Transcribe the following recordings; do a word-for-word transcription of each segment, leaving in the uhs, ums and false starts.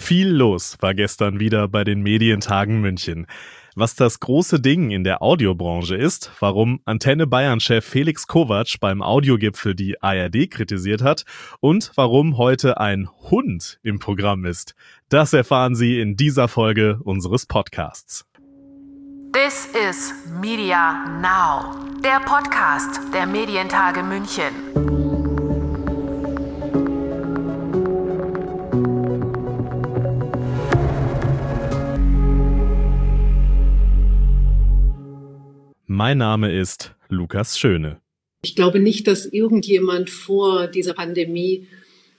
Viel los war gestern wieder bei den Medientagen München. Was das große Ding in der Audiobranche ist, warum Antenne Bayern-Chef Felix Kovacs beim Audiogipfel die A R D kritisiert hat und warum heute ein Hund im Programm ist, das erfahren Sie in dieser Folge unseres Podcasts. This is Media Now, der Podcast der Medientage München. Mein Name ist Lukas Schöne. Ich glaube nicht, dass irgendjemand vor dieser Pandemie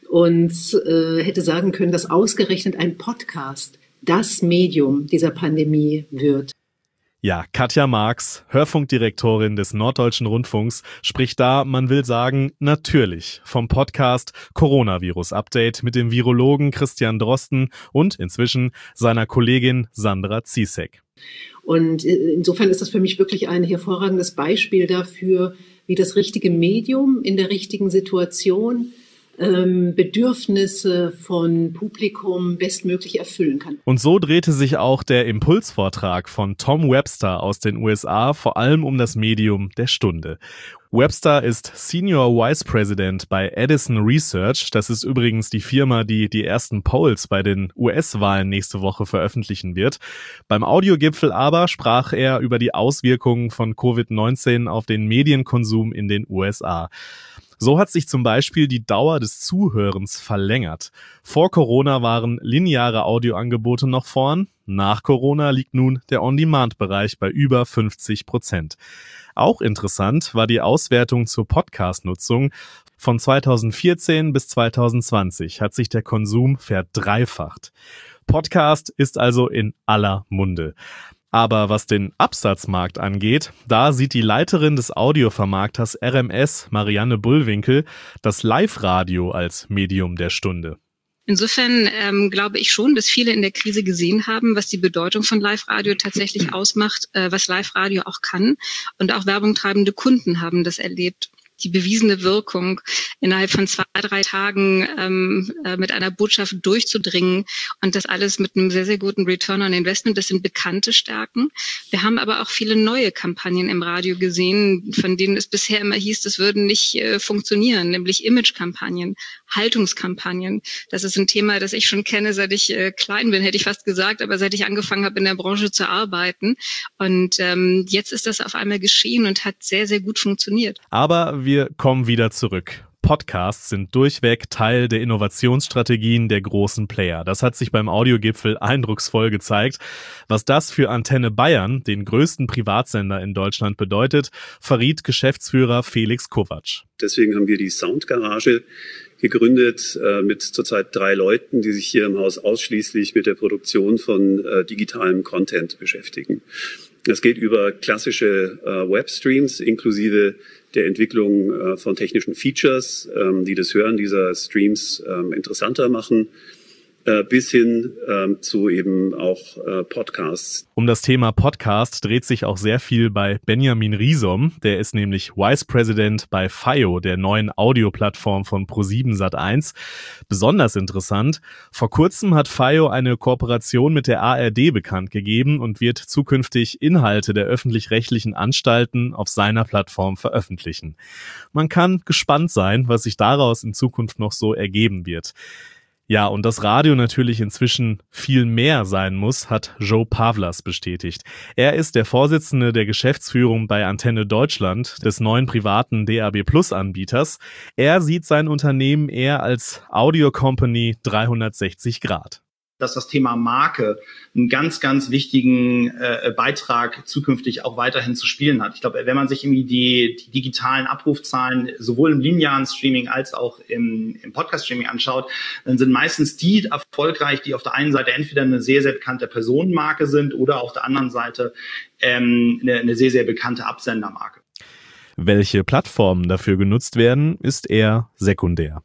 uns äh, hätte sagen können, dass ausgerechnet ein Podcast das Medium dieser Pandemie wird. Ja, Katja Marx, Hörfunkdirektorin des Norddeutschen Rundfunks, spricht da, man will sagen, natürlich vom Podcast Coronavirus-Update mit dem Virologen Christian Drosten und inzwischen seiner Kollegin Sandra Ziesek. Und insofern ist das für mich wirklich ein hervorragendes Beispiel dafür, wie das richtige Medium in der richtigen Situation ähm, Bedürfnisse von Publikum bestmöglich erfüllen kann. Und so drehte sich auch der Impulsvortrag von Tom Webster aus den U S A vor allem um das Medium der Stunde. Webster ist Senior Vice President bei Edison Research. Das ist übrigens die Firma, die die ersten Polls bei den U S-Wahlen nächste Woche veröffentlichen wird. Beim Audiogipfel aber sprach er über die Auswirkungen von Covid neunzehn auf den Medienkonsum in den U S A. So hat sich zum Beispiel die Dauer des Zuhörens verlängert. Vor Corona waren lineare Audioangebote noch vorn. Nach Corona liegt nun der On-Demand-Bereich bei über fünfzig Prozent. Auch interessant war die Auswertung zur Podcast-Nutzung. Von zweitausendvierzehn bis zweitausendzwanzig hat sich der Konsum verdreifacht. Podcast ist also in aller Munde. Aber was den Absatzmarkt angeht, da sieht die Leiterin des Audiovermarkters R M S, Marianne Bullwinkel, das Live-Radio als Medium der Stunde. Insofern ähm, glaube ich schon, dass viele in der Krise gesehen haben, was die Bedeutung von Live-Radio tatsächlich ausmacht, äh, was Live-Radio auch kann. Und auch werbungtreibende Kunden haben das erlebt. Die bewiesene Wirkung, innerhalb von zwei, drei Tagen ähm, äh, mit einer Botschaft durchzudringen und das alles mit einem sehr, sehr guten Return on Investment. Das sind bekannte Stärken. Wir haben aber auch viele neue Kampagnen im Radio gesehen, von denen es bisher immer hieß, das würden nicht äh, funktionieren, nämlich Image-Kampagnen, Haltungskampagnen. Das ist ein Thema, das ich schon kenne, seit ich äh, klein bin, hätte ich fast gesagt, aber seit ich angefangen habe, in der Branche zu arbeiten. Und ähm, jetzt ist das auf einmal geschehen und hat sehr, sehr gut funktioniert. Aber wir kommen wieder zurück. Podcasts sind durchweg Teil der Innovationsstrategien der großen Player. Das hat sich beim Audiogipfel eindrucksvoll gezeigt. Was das für Antenne Bayern, den größten Privatsender in Deutschland, bedeutet, verriet Geschäftsführer Felix Kovacs. Deswegen haben wir die Soundgarage gegründet äh, mit zurzeit drei Leuten, die sich hier im Haus ausschließlich mit der Produktion von äh, digitalem Content beschäftigen. Das geht über klassische äh, Webstreams inklusive der Entwicklung äh, von technischen Features, ähm, die das Hören dieser Streams ähm, interessanter machen, äh, bis hin ähm, zu eben auch äh, Podcasts. Um das Thema Podcast dreht sich auch sehr viel bei Benjamin Riesom. Der ist nämlich Vice President bei Fio, der neuen Audioplattform von ProSieben Sat eins. Besonders interessant, vor kurzem hat Fio eine Kooperation mit der A R D bekannt gegeben und wird zukünftig Inhalte der öffentlich-rechtlichen Anstalten auf seiner Plattform veröffentlichen. Man kann gespannt sein, was sich daraus in Zukunft noch so ergeben wird. Ja, und dass Radio natürlich inzwischen viel mehr sein muss, hat Joe Pavlas bestätigt. Er ist der Vorsitzende der Geschäftsführung bei Antenne Deutschland, des neuen privaten D A B Plus Anbieters. Er sieht sein Unternehmen eher als Audio Company dreihundertsechzig Grad. Dass das Thema Marke einen ganz, ganz wichtigen äh, Beitrag zukünftig auch weiterhin zu spielen hat. Ich glaube, wenn man sich irgendwie die, die digitalen Abrufzahlen sowohl im linearen Streaming als auch im, im Podcast-Streaming anschaut, dann sind meistens die erfolgreich, die auf der einen Seite entweder eine sehr, sehr bekannte Personenmarke sind oder auf der anderen Seite ähm, eine, eine sehr, sehr bekannte Absendermarke. Welche Plattformen dafür genutzt werden, ist eher sekundär.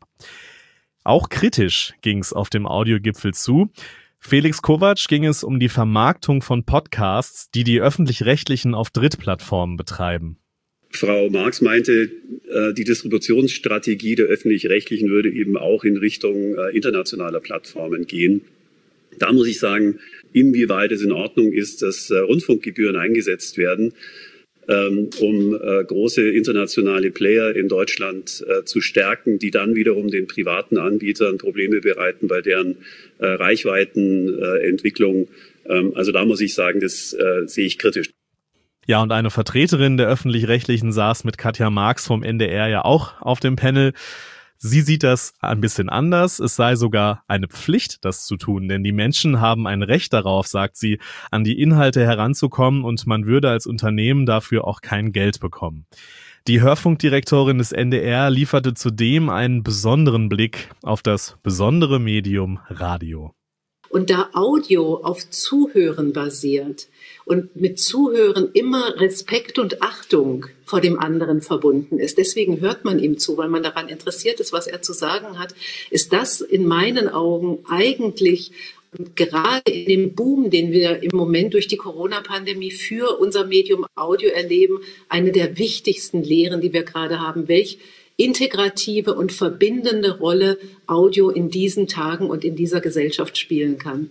Auch kritisch ging es auf dem Audiogipfel zu. Felix Kovacs ging es um die Vermarktung von Podcasts, die die Öffentlich-Rechtlichen auf Drittplattformen betreiben. Frau Marx meinte, die Distributionsstrategie der Öffentlich-Rechtlichen würde eben auch in Richtung internationaler Plattformen gehen. Da muss ich sagen, inwieweit es in Ordnung ist, dass äh, Rundfunkgebühren eingesetzt werden, ähm, um äh, große internationale Player in Deutschland äh, zu stärken, die dann wiederum den privaten Anbietern Probleme bereiten bei deren äh, Reichweitenentwicklung. Ähm, also da muss ich sagen, das äh, sehe ich kritisch. Ja, und eine Vertreterin der Öffentlich-Rechtlichen saß mit Katja Marx vom N D R ja auch auf dem Panel. Sie sieht das ein bisschen anders. Es sei sogar eine Pflicht, das zu tun, denn die Menschen haben ein Recht darauf, sagt sie, an die Inhalte heranzukommen und man würde als Unternehmen dafür auch kein Geld bekommen. Die Hörfunkdirektorin des N D R lieferte zudem einen besonderen Blick auf das besondere Medium Radio. Und da Audio auf Zuhören basiert und mit Zuhören immer Respekt und Achtung vor dem anderen verbunden ist, deswegen hört man ihm zu, weil man daran interessiert ist, was er zu sagen hat, ist das in meinen Augen eigentlich gerade in dem Boom, den wir im Moment durch die Corona-Pandemie für unser Medium Audio erleben, eine der wichtigsten Lehren, die wir gerade haben, welch integrative und verbindende Rolle Audio in diesen Tagen und in dieser Gesellschaft spielen kann.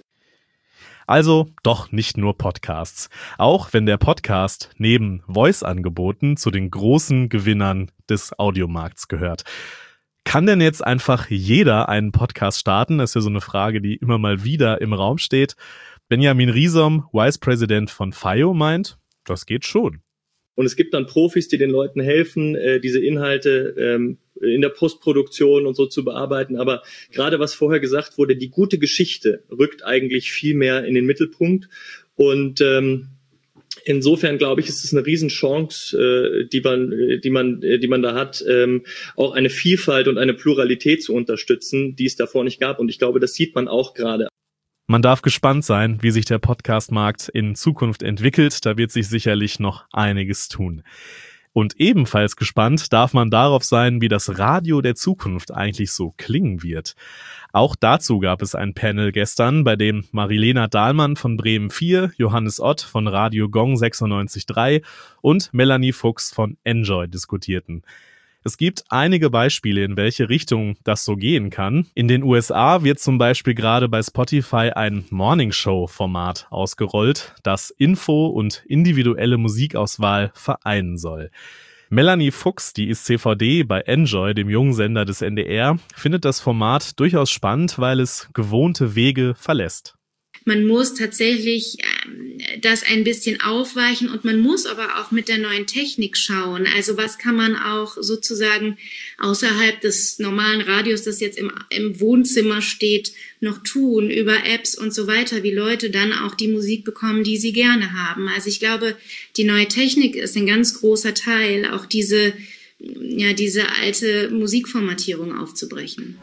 Also doch nicht nur Podcasts. Auch wenn der Podcast neben Voice-Angeboten zu den großen Gewinnern des Audiomarkts gehört. Kann denn jetzt einfach jeder einen Podcast starten? Das ist ja so eine Frage, die immer mal wieder im Raum steht. Benjamin Riesom, Vice President von F I O, meint, das geht schon. Und es gibt dann Profis, die den Leuten helfen, äh, diese Inhalte ähm, in der Postproduktion und so zu bearbeiten. Aber gerade was vorher gesagt wurde, die gute Geschichte rückt eigentlich viel mehr in den Mittelpunkt. Und ähm, insofern, glaube ich, ist es eine Riesenchance, äh, die man, die man, die man da hat, ähm, auch eine Vielfalt und eine Pluralität zu unterstützen, die es davor nicht gab. Und ich glaube, das sieht man auch gerade. Man darf gespannt sein, wie sich der Podcast-Markt in Zukunft entwickelt. Da wird sich sicherlich noch einiges tun. Und ebenfalls gespannt darf man darauf sein, wie das Radio der Zukunft eigentlich so klingen wird. Auch dazu gab es ein Panel gestern, bei dem Marilena Dahlmann von Bremen vier, Johannes Ott von Radio Gong sechsundneunzig Komma drei und Melanie Fuchs von Enjoy diskutierten. Es gibt einige Beispiele, in welche Richtung das so gehen kann. In den U S A wird zum Beispiel gerade bei Spotify ein Morning-Show-Format ausgerollt, das Info und individuelle Musikauswahl vereinen soll. Melanie Fuchs, die ist C V D bei Enjoy, dem jungen Sender des N D R, findet das Format durchaus spannend, weil es gewohnte Wege verlässt. Man muss tatsächlich das ein bisschen aufweichen und man muss aber auch mit der neuen Technik schauen. Also was kann man auch sozusagen außerhalb des normalen Radios, das jetzt im, im Wohnzimmer steht, noch tun über Apps und so weiter, wie Leute dann auch die Musik bekommen, die sie gerne haben. Also ich glaube, die neue Technik ist ein ganz großer Teil, auch diese, ja, diese alte Musikformatierung aufzubrechen.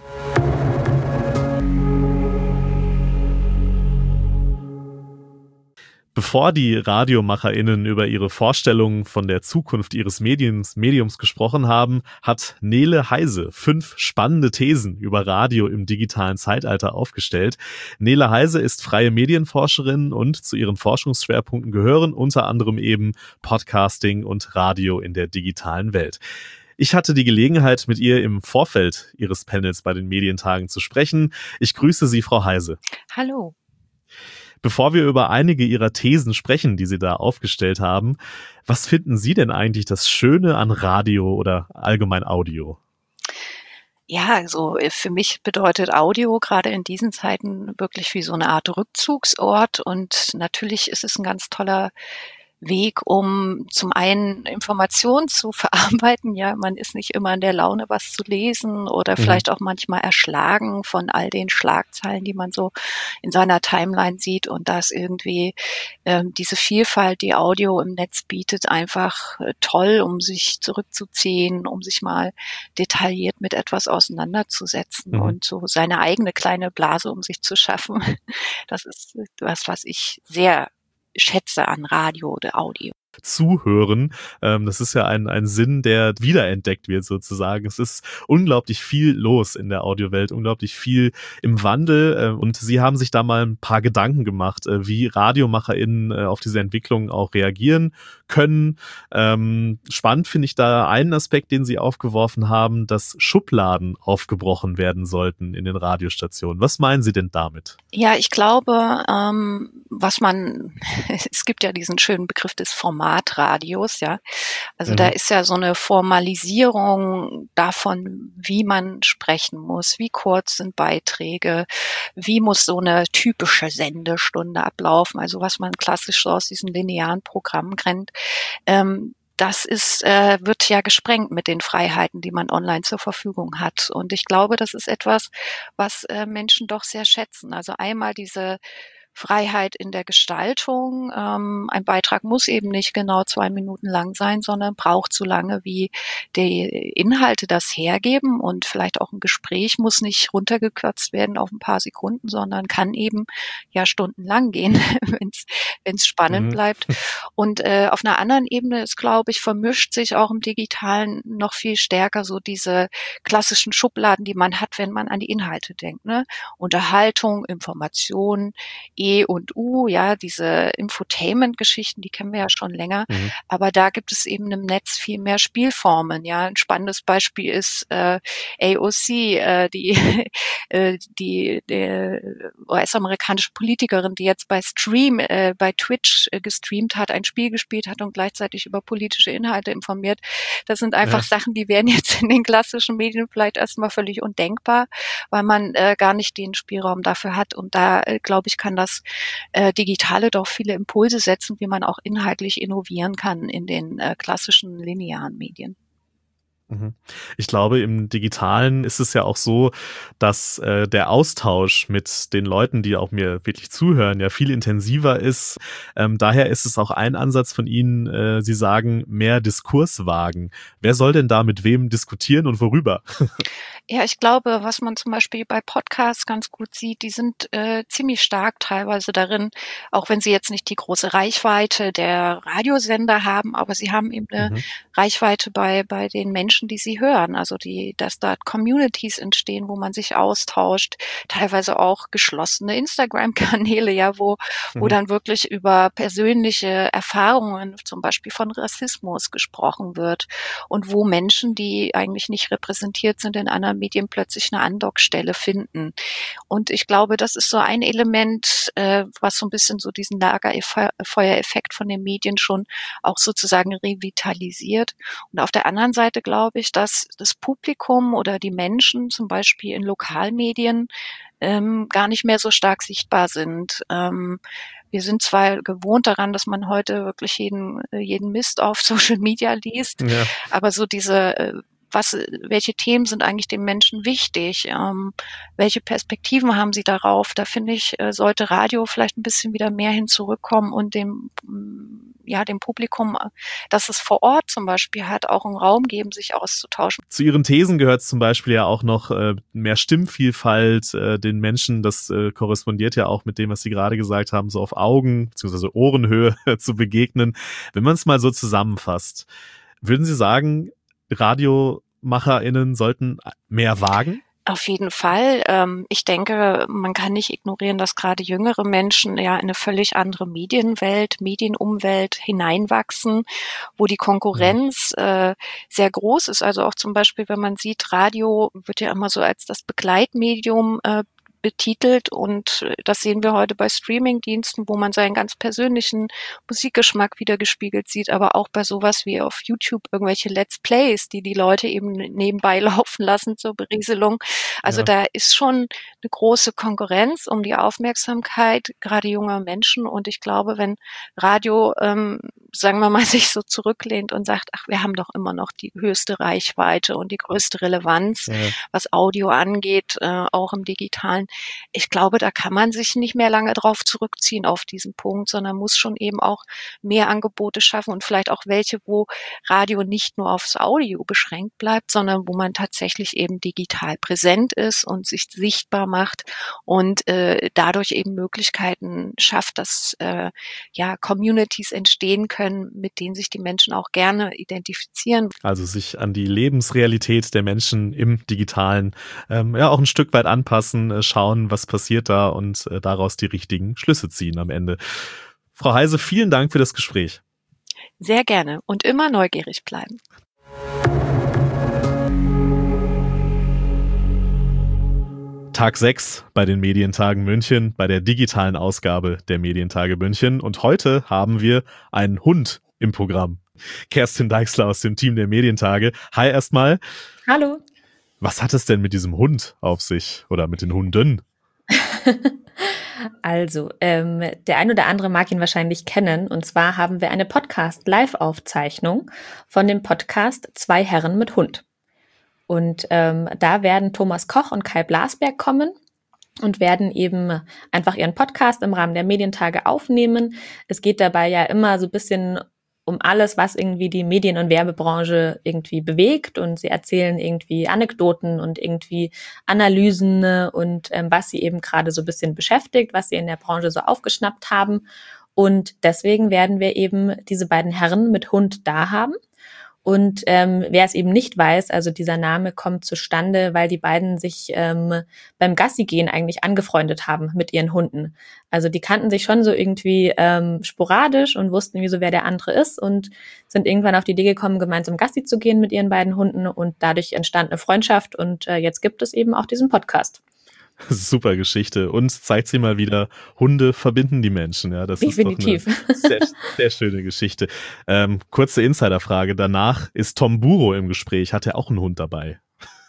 Bevor die RadiomacherInnen über ihre Vorstellungen von der Zukunft ihres Mediums, Mediums gesprochen haben, hat Nele Heise fünf spannende Thesen über Radio im digitalen Zeitalter aufgestellt. Nele Heise ist freie Medienforscherin und zu ihren Forschungsschwerpunkten gehören unter anderem eben Podcasting und Radio in der digitalen Welt. Ich hatte die Gelegenheit, mit ihr im Vorfeld ihres Panels bei den Medientagen zu sprechen. Ich grüße Sie, Frau Heise. Hallo. Bevor wir über einige Ihrer Thesen sprechen, die Sie da aufgestellt haben, was finden Sie denn eigentlich das Schöne an Radio oder allgemein Audio? Ja, also für mich bedeutet Audio gerade in diesen Zeiten wirklich wie so eine Art Rückzugsort und natürlich ist es ein ganz toller Weg, um zum einen Informationen zu verarbeiten. Ja, man ist nicht immer in der Laune, was zu lesen oder mhm. vielleicht auch manchmal erschlagen von all den Schlagzeilen, die man so in seiner Timeline sieht. Und da ist irgendwie ähm, diese Vielfalt, die Audio im Netz bietet, einfach äh, toll, um sich zurückzuziehen, um sich mal detailliert mit etwas auseinanderzusetzen mhm. und so seine eigene kleine Blase um sich zu schaffen. Das ist was, was ich sehr schätze an Radio oder Audio. zuhören. Ähm, das ist ja ein, ein Sinn, der wiederentdeckt wird sozusagen. Es ist unglaublich viel los in der Audiowelt, unglaublich viel im Wandel. Äh, und Sie haben sich da mal ein paar Gedanken gemacht, äh, wie RadiomacherInnen äh, auf diese Entwicklung auch reagieren können. Ähm, spannend finde ich da einen Aspekt, den Sie aufgeworfen haben, dass Schubladen aufgebrochen werden sollten in den Radiostationen. Was meinen Sie denn damit? Ja, ich glaube, ähm, was man, es gibt ja diesen schönen Begriff des Formatradios, ja. Also mhm. da ist ja so eine Formalisierung davon, wie man sprechen muss, wie kurz sind Beiträge, wie muss so eine typische Sendestunde ablaufen, also was man klassisch so aus diesen linearen Programmen kennt. Ähm, Das ist, äh, wird ja gesprengt mit den Freiheiten, die man online zur Verfügung hat. Und ich glaube, das ist etwas, was äh, Menschen doch sehr schätzen. Also einmal diese Freiheit in der Gestaltung. Ähm, ein Beitrag muss eben nicht genau zwei Minuten lang sein, sondern braucht so lange, wie die Inhalte das hergeben. Und vielleicht auch ein Gespräch muss nicht runtergekürzt werden auf ein paar Sekunden, sondern kann eben ja stundenlang gehen, wenn es spannend mhm. bleibt. Und äh, auf einer anderen Ebene ist, glaube ich, vermischt sich auch im Digitalen noch viel stärker so diese klassischen Schubladen, die man hat, wenn man an die Inhalte denkt. Ne? Unterhaltung, Information, E und U, ja, diese Infotainment-Geschichten, die kennen wir ja schon länger, mhm. aber da gibt es eben im Netz viel mehr Spielformen, ja. Ein spannendes Beispiel ist äh, A O C, äh, die äh, die, die U S-amerikanische Politikerin, die jetzt bei Stream, äh, bei Twitch äh, gestreamt hat, ein Spiel gespielt hat und gleichzeitig über politische Inhalte informiert. Das sind einfach ja. Sachen, die wären jetzt in den klassischen Medien vielleicht erstmal völlig undenkbar, weil man äh, gar nicht den Spielraum dafür hat. Und da, äh, glaube ich, kann das äh, Digitale doch viele Impulse setzen, wie man auch inhaltlich innovieren kann in den äh, klassischen linearen Medien. Ich glaube, im Digitalen ist es ja auch so, dass äh, der Austausch mit den Leuten, die auch mir wirklich zuhören, ja viel intensiver ist. Ähm, daher ist es auch ein Ansatz von Ihnen, äh, Sie sagen, mehr Diskurs wagen. Wer soll denn da mit wem diskutieren und worüber? Ja, ich glaube, was man zum Beispiel bei Podcasts ganz gut sieht, die sind äh, ziemlich stark teilweise darin, auch wenn sie jetzt nicht die große Reichweite der Radiosender haben, aber sie haben eben eine mhm. Reichweite bei bei den Menschen, die sie hören. Also die, dass da Communities entstehen, wo man sich austauscht, teilweise auch geschlossene Instagram-Kanäle, ja, wo mhm. wo dann wirklich über persönliche Erfahrungen, zum Beispiel von Rassismus, gesprochen wird und wo Menschen, die eigentlich nicht repräsentiert sind in anderen Medien, plötzlich eine Andockstelle finden. Und ich glaube, das ist so ein Element, äh, was so ein bisschen so diesen Lagerfeuereffekt von den Medien schon auch sozusagen revitalisiert. Und auf der anderen Seite glaube ich, dass das Publikum oder die Menschen zum Beispiel in Lokalmedien ähm, gar nicht mehr so stark sichtbar sind. Ähm, wir sind zwar gewohnt daran, dass man heute wirklich jeden, jeden Mist auf Social Media liest, ja. aber so diese Was, welche Themen sind eigentlich den Menschen wichtig? Ähm, welche Perspektiven haben sie darauf? Da finde ich, sollte Radio vielleicht ein bisschen wieder mehr hin zurückkommen und dem, ja, dem Publikum, das es vor Ort zum Beispiel hat, auch einen Raum geben, sich auszutauschen. Zu Ihren Thesen gehört zum Beispiel ja auch noch äh, mehr Stimmvielfalt, äh, den Menschen, das äh, korrespondiert ja auch mit dem, was Sie gerade gesagt haben, so auf Augen- bzw. Ohrenhöhe zu begegnen. Wenn man es mal so zusammenfasst, würden Sie sagen, RadiomacherInnen sollten mehr wagen? Auf jeden Fall. Ich denke, man kann nicht ignorieren, dass gerade jüngere Menschen ja in eine völlig andere Medienwelt, Medienumwelt hineinwachsen, wo die Konkurrenz äh, sehr groß ist. Also auch zum Beispiel, wenn man sieht, Radio wird ja immer so als das Begleitmedium äh, betitelt und das sehen wir heute bei Streamingdiensten, wo man seinen ganz persönlichen Musikgeschmack wiedergespiegelt sieht, aber auch bei sowas wie auf YouTube irgendwelche Let's Plays, die die Leute eben nebenbei laufen lassen zur Berieselung. Also ja. Da ist schon eine große Konkurrenz um die Aufmerksamkeit gerade junger Menschen und ich glaube, wenn Radio, ähm, sagen wir mal, sich so zurücklehnt und sagt, ach, wir haben doch immer noch die höchste Reichweite und die größte Relevanz, ja. was Audio angeht, äh, auch im Digitalen. Ich glaube, da kann man sich nicht mehr lange drauf zurückziehen auf diesen Punkt, sondern muss schon eben auch mehr Angebote schaffen und vielleicht auch welche, wo Radio nicht nur aufs Audio beschränkt bleibt, sondern wo man tatsächlich eben digital präsent ist und sich sichtbar macht und äh, dadurch eben Möglichkeiten schafft, dass äh, ja Communities entstehen können, können, mit denen sich die Menschen auch gerne identifizieren. Also sich an die Lebensrealität der Menschen im Digitalen ähm, ja auch ein Stück weit anpassen, äh, schauen, was passiert da und äh, daraus die richtigen Schlüsse ziehen am Ende. Frau Heise, vielen Dank für das Gespräch. Sehr gerne und immer neugierig bleiben. Tag sechs bei den Medientagen München, bei der digitalen Ausgabe der Medientage München. Und heute haben wir einen Hund im Programm. Kerstin Deixler aus dem Team der Medientage. Hi erstmal. Hallo. Was hat es denn mit diesem Hund auf sich oder mit den Hunden? Also, ähm, der ein oder andere mag ihn wahrscheinlich kennen. Und zwar haben wir eine Podcast-Live-Aufzeichnung von dem Podcast Zwei Herren mit Hund. Und ähm, da werden Thomas Koch und Kai Blasberg kommen und werden eben einfach ihren Podcast im Rahmen der Medientage aufnehmen. Es geht dabei ja immer so ein bisschen um alles, was irgendwie die Medien- und Werbebranche irgendwie bewegt. Und sie erzählen irgendwie Anekdoten und irgendwie Analysen und ähm, was sie eben gerade so ein bisschen beschäftigt, was sie in der Branche so aufgeschnappt haben. Und deswegen werden wir eben diese beiden Herren mit Hund da haben. Und ähm, wer es eben nicht weiß, also dieser Name kommt zustande, weil die beiden sich ähm, beim Gassi-Gehen eigentlich angefreundet haben mit ihren Hunden. Also die kannten sich schon so irgendwie ähm, sporadisch und wussten, wieso wer der andere ist und sind irgendwann auf die Idee gekommen, gemeinsam Gassi zu gehen mit ihren beiden Hunden und dadurch entstand eine Freundschaft und äh, jetzt gibt es eben auch diesen Podcast. Super Geschichte. Und zeigt sie mal wieder, Hunde verbinden die Menschen. Ja, das Definitiv. ist doch eine sehr, sehr schöne Geschichte. Ähm, kurze Insiderfrage. Danach ist Tom Buro im Gespräch. Hat er auch einen Hund dabei?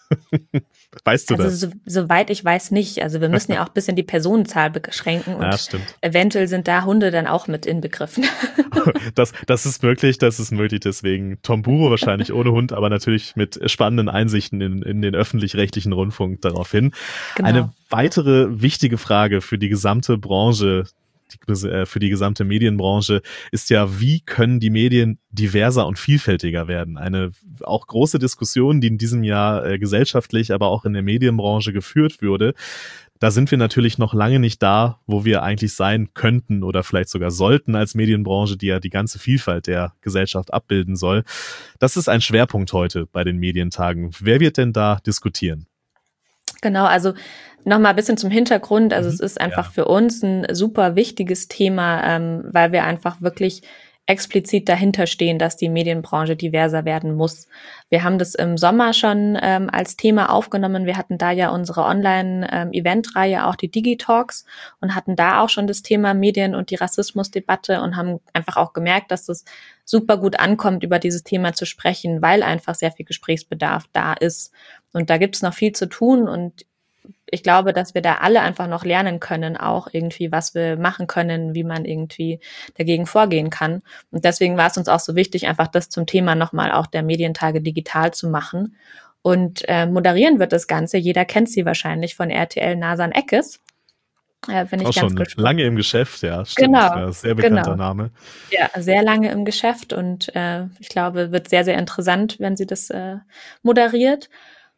Weißt du also das? So, soweit ich weiß nicht. Also wir müssen ja auch ein bisschen die Personenzahl beschränken und ja, stimmt. Eventuell sind da Hunde dann auch mit inbegriffen. Das, das ist möglich, das ist möglich. Deswegen Tom Buro wahrscheinlich ohne Hund, aber natürlich mit spannenden Einsichten in, in den öffentlich-rechtlichen Rundfunk daraufhin. Genau. Eine weitere wichtige Frage für die gesamte Branche, die, für die gesamte Medienbranche ist ja, wie können die Medien diverser und vielfältiger werden? Eine auch große Diskussion, die in diesem Jahr äh, gesellschaftlich, aber auch in der Medienbranche geführt wurde. Da sind wir natürlich noch lange nicht da, wo wir eigentlich sein könnten oder vielleicht sogar sollten als Medienbranche, die ja die ganze Vielfalt der Gesellschaft abbilden soll. Das ist ein Schwerpunkt heute bei den Medientagen. Wer wird denn da diskutieren? Genau, also nochmal ein bisschen zum Hintergrund. Also mhm, es ist einfach ja. für uns ein super wichtiges Thema, ähm, weil wir einfach wirklich explizit dahinter stehen, dass die Medienbranche diverser werden muss. Wir haben das im Sommer schon ähm, als Thema aufgenommen. Wir hatten da ja unsere Online-Event-Reihe, auch die Digitalks, und hatten da auch schon das Thema Medien und die Rassismusdebatte und haben einfach auch gemerkt, dass es super gut ankommt, über dieses Thema zu sprechen, weil einfach sehr viel Gesprächsbedarf da ist. Und da gibt es noch viel zu tun und ich glaube, dass wir da alle einfach noch lernen können, auch irgendwie, was wir machen können, wie man irgendwie dagegen vorgehen kann. Und deswegen war es uns auch so wichtig, einfach das zum Thema nochmal auch der Medientage digital zu machen. Und äh, moderieren wird das Ganze, jeder kennt sie wahrscheinlich von R T L, Nasan Eckes. Äh, bin ich auch ganz schon gespannt. Lange im Geschäft, ja, stimmt. Genau, ja, sehr bekannter genau. Name. Ja, sehr lange im Geschäft und äh, ich glaube, wird sehr, sehr interessant, wenn sie das äh, moderiert.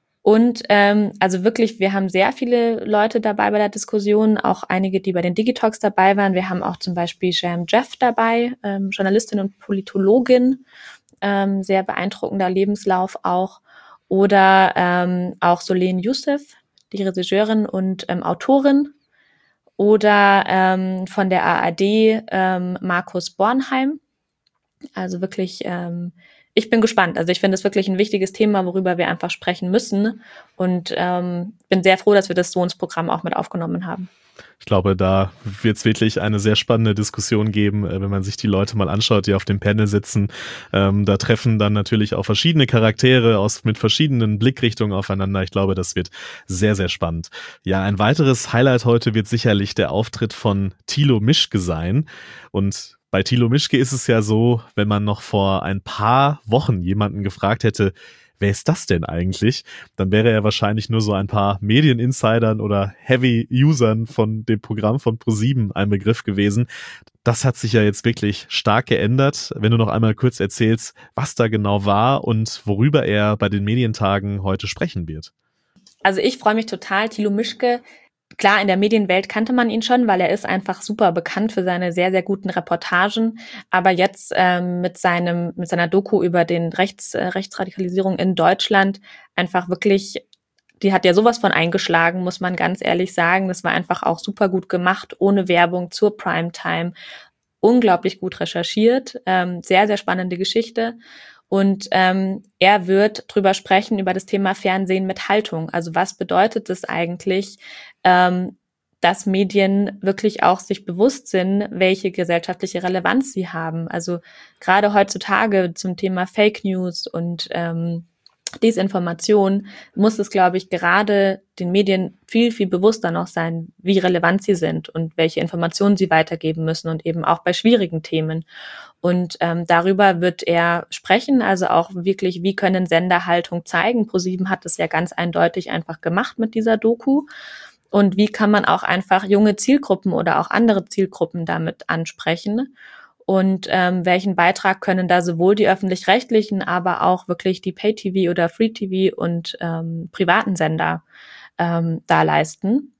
Und ähm, also wirklich, wir haben sehr viele Leute dabei bei der Diskussion, auch einige, die bei den Digitalks dabei waren. Wir haben auch zum Beispiel Sham Jeff dabei, ähm, Journalistin und Politologin, ähm, sehr beeindruckender Lebenslauf auch. Oder ähm, auch Solen Youssef, die Regisseurin und ähm, Autorin. Oder ähm, von der A R D ähm, Markus Bornheim. Also wirklich ähm, ich bin gespannt. Also ich finde es wirklich ein wichtiges Thema, worüber wir einfach sprechen müssen und ähm, bin sehr froh, dass wir das so ins Programm auch mit aufgenommen haben. Ich glaube, da wird es wirklich eine sehr spannende Diskussion geben, wenn man sich die Leute mal anschaut, die auf dem Panel sitzen. Ähm, da treffen dann natürlich auch verschiedene Charaktere aus mit verschiedenen Blickrichtungen aufeinander. Ich glaube, das wird sehr, sehr spannend. Ja, ein weiteres Highlight heute wird sicherlich der Auftritt von Thilo Mischke sein. Und bei Thilo Mischke ist es ja so, wenn man noch vor ein paar Wochen jemanden gefragt hätte, wer ist das denn eigentlich? Dann wäre er wahrscheinlich nur so ein paar Medieninsidern oder Heavy-Usern von dem Programm von ProSieben ein Begriff gewesen. Das hat sich ja jetzt wirklich stark geändert. Wenn du noch einmal kurz erzählst, was da genau war und worüber er bei den Medientagen heute sprechen wird. Also ich freue mich total. Thilo Mischke klar, in der Medienwelt kannte man ihn schon, weil er ist einfach super bekannt für seine sehr, sehr guten Reportagen. Aber jetzt ähm, mit seinem mit seiner Doku über den Rechts, äh, Rechtsradikalisierung in Deutschland einfach wirklich, die hat ja sowas von eingeschlagen, muss man ganz ehrlich sagen. Das war einfach auch super gut gemacht, ohne Werbung, zur Primetime. Unglaublich gut recherchiert, ähm, sehr, sehr spannende Geschichte. Und ähm, er wird drüber sprechen, über das Thema Fernsehen mit Haltung. Also was bedeutet es eigentlich, ähm, dass Medien wirklich auch sich bewusst sind, welche gesellschaftliche Relevanz sie haben. Also gerade heutzutage zum Thema Fake News und ähm, Desinformation muss es, glaube ich, gerade den Medien viel, viel bewusster noch sein, wie relevant sie sind und welche Informationen sie weitergeben müssen und eben auch bei schwierigen Themen. Und ähm, darüber wird er sprechen, also auch wirklich, wie können Sender Haltung zeigen. ProSieben hat es ja ganz eindeutig einfach gemacht mit dieser Doku. Und wie kann man auch einfach junge Zielgruppen oder auch andere Zielgruppen damit ansprechen? Und ähm, welchen Beitrag können da sowohl die Öffentlich-Rechtlichen, aber auch wirklich die Pay-T V oder Free-T V und ähm, privaten Sender ähm, da leisten?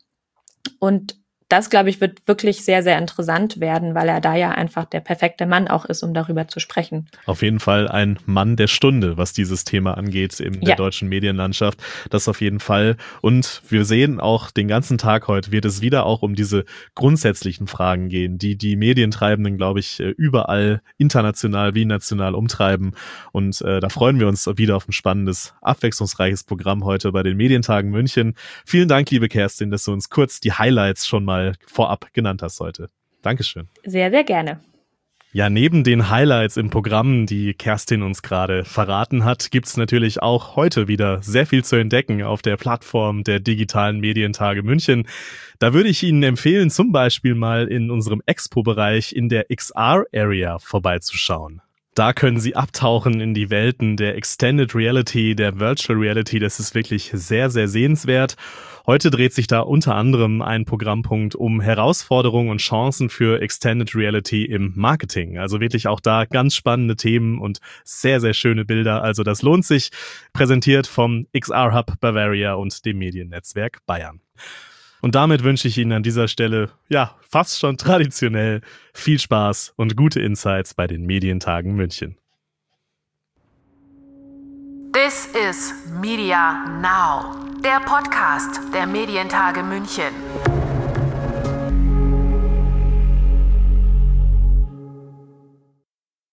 Und das, glaube ich, wird wirklich sehr, sehr interessant werden, weil er da ja einfach der perfekte Mann auch ist, um darüber zu sprechen. Auf jeden Fall ein Mann der Stunde, was dieses Thema angeht in der ja. deutschen Medienlandschaft. Das auf jeden Fall. Und wir sehen auch den ganzen Tag heute wird es wieder auch um diese grundsätzlichen Fragen gehen, die die Medientreibenden, glaube ich, überall international wie national umtreiben. Und äh, da freuen wir uns wieder auf ein spannendes, abwechslungsreiches Programm heute bei den Medientagen München. Vielen Dank, liebe Kerstin, dass du uns kurz die Highlights schon mal vorab genannt hast heute. Dankeschön. Sehr, sehr gerne. Ja, neben den Highlights im Programm, die Kerstin uns gerade verraten hat, gibt's natürlich auch heute wieder sehr viel zu entdecken auf der Plattform der digitalen Medientage München. Da würde ich Ihnen empfehlen, zum Beispiel mal in unserem Expo-Bereich in der X R-Area vorbeizuschauen. Da können Sie abtauchen in die Welten der Extended Reality, der Virtual Reality. Das ist wirklich sehr, sehr sehenswert. Heute dreht sich da unter anderem ein Programmpunkt um Herausforderungen und Chancen für Extended Reality im Marketing. Also wirklich auch da ganz spannende Themen und sehr, sehr schöne Bilder. Also das lohnt sich. Präsentiert vom X R-Hub Bavaria und dem Mediennetzwerk Bayern. Und damit wünsche ich Ihnen an dieser Stelle, ja, fast schon traditionell viel Spaß und gute Insights bei den Medientagen München. This is Media Now, der Podcast der Medientage München.